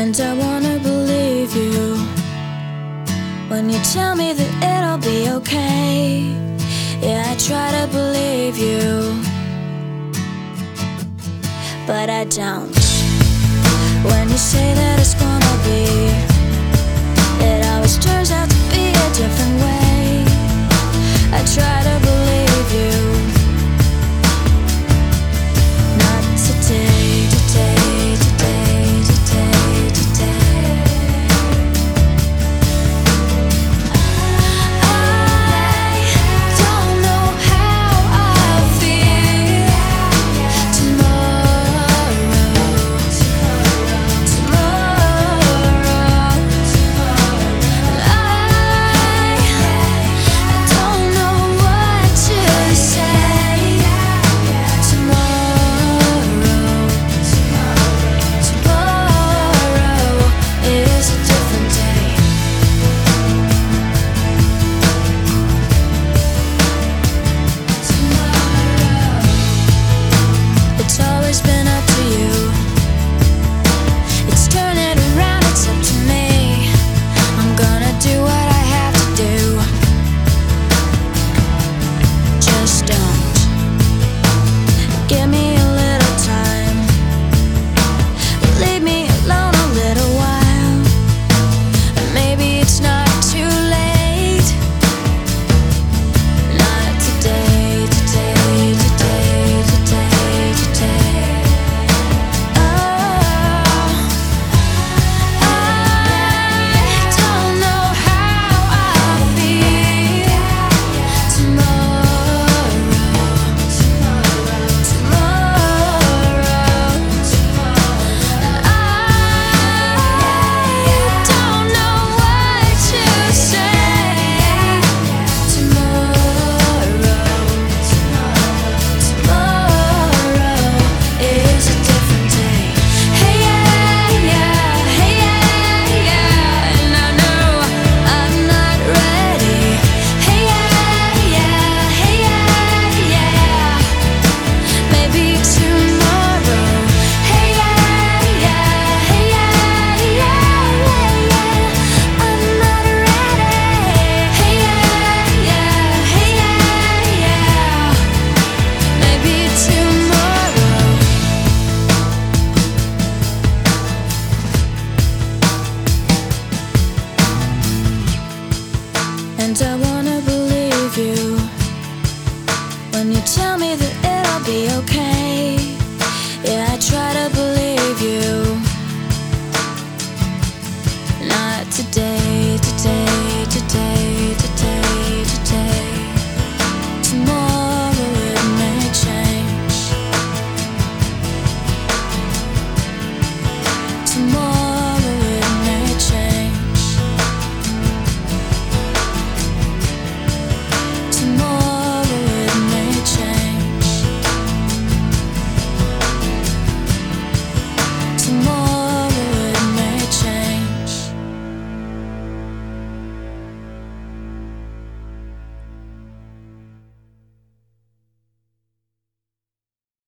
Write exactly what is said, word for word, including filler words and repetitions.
And I wanna believe you when you tell me that it'll be okay. Yeah, I try to believe you, but I don't. When you say that it's gonna be, it always turns out to be a different way. I try to believe you. Not today, today, today, today, today. I don't know how I'll feel tomorrow, tomorrow. I don't know what to say tomorrow. Tomorrow is a different day. Tomorrow. It's always been up to you. It's turning around, it's up to me. I'm gonna do what I have to do. Just don't give me a little time. Leave me alone a little while. Maybe it's not too late. Not today, today, today, today, today. Oh, I don't know how I'll feel tomorrow, tomorrow, tomorrow. I don't know what to say tomorrow. Tomorrow is a different day. Hey yeah, yeah, hey yeah, yeah. And I know I'm not ready. Hey yeah, yeah, hey yeah, yeah. Maybe tomorrow. Hey yeah, yeah, hey yeah, yeah, yeah. I'm not ready. Hey yeah, yeah, hey yeah, yeah. Maybe tomorrow. And I wanna believe you when you tell